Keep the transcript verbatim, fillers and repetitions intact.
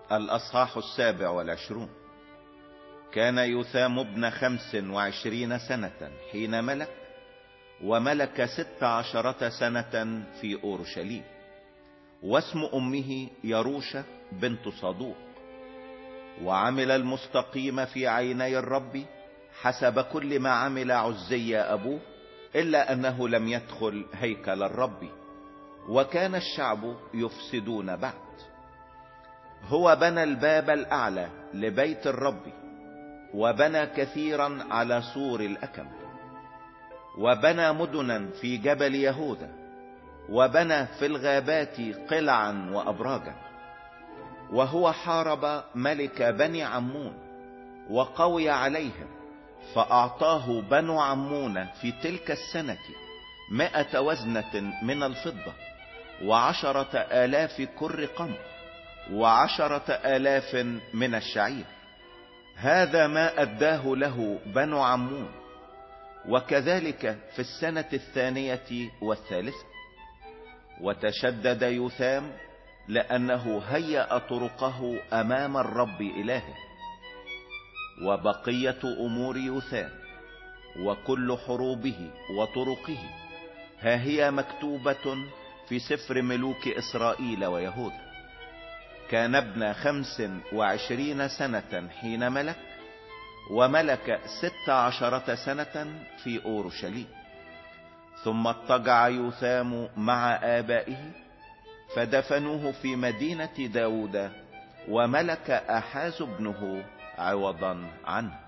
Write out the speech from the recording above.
الأصحاح السابع والعشرون. كان يوثام ابن خمس وعشرين سنة حين ملك، وملك ست عشرة سنة في أورشليم، واسم أمه يروشة بنت صدوق. وعمل المستقيم في عيني الرب حسب كل ما عمل عزي أبوه، إلا أنه لم يدخل هيكل الرب، وكان الشعب يفسدون بعد. هو بنى الباب الأعلى لبيت الرب، وبنى كثيرا على سور الأكم، وبنى مدنا في جبل يهوذا، وبنى في الغابات قلعا وأبراجا. وهو حارب ملك بني عمون وقوي عليهم، فأعطاه بنو عمون في تلك السنة مائة وزنة من الفضة، وعشرة آلاف كر قمح، وعشرة آلاف من الشعير. هذا ما أداه له بنو عمون. وكذلك في السنة الثانية والثالثة. وتشدد يوثام لأنه هيأ طرقه أمام الرب إلهه. وبقية أمور يوثام وكل حروبه وطرقه ها هي مكتوبة في سفر ملوك إسرائيل ويهوذا. كان ابن خمس وعشرين سنة حين ملك، وملك ست عشرة سنة في أورشليم. ثم اضطجع يوثام مع آبائه، فدفنوه في مدينة داود، وملك أحاز ابنه عوضا عنه.